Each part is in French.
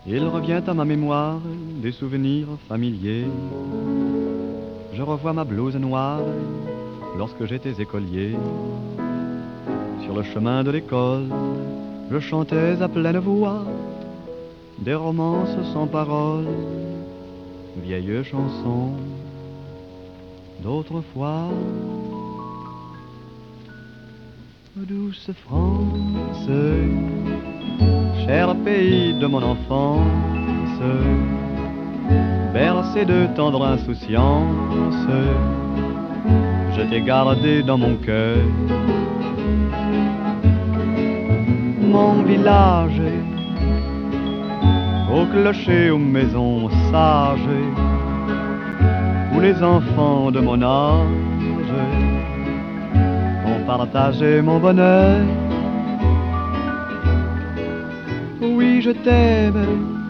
Il revient à ma mémoire des souvenirs familiers. Je revois ma blouse noire lorsque j'étais écolier. Sur le chemin de l'école, je chantais à pleine voix des romances sans paroles, vieilles chansons d'autrefois. Douce France, cher pays de mon enfance, bercé de tendre insouciance, je t'ai gardé dans mon cœur. Mon village, au clocher, aux maisons sages, où les enfants de mon âge ont partagé mon bonheur. Oui, je t'aime,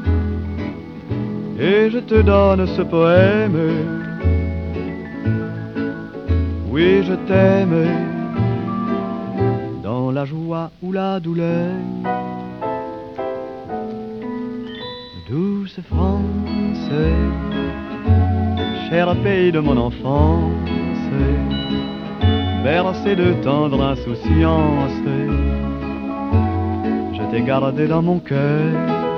et je te donne ce poème. Oui, je t'aime, dans la joie ou la douleur. Douce France, cher pays de mon enfance, bercé de tendre insouciance, je t'ai gardé dans mon cœur.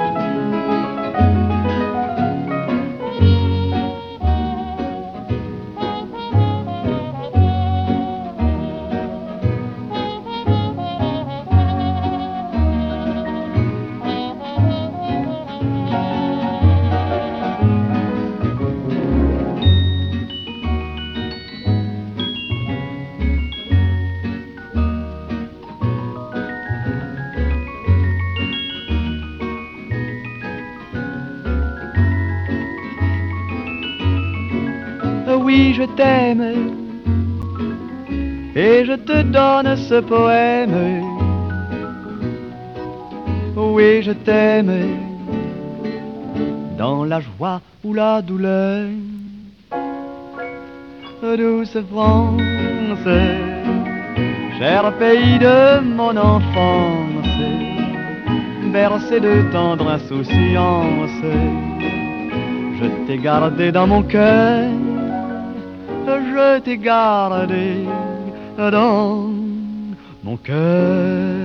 Oui, je t'aime, et je te donne ce poème. Oui, je t'aime, dans la joie ou la douleur. Douce France, cher pays de mon enfance, bercé de tendre insouciance, je t'ai gardé dans mon cœur. Je t'ai gardé dans mon cœur.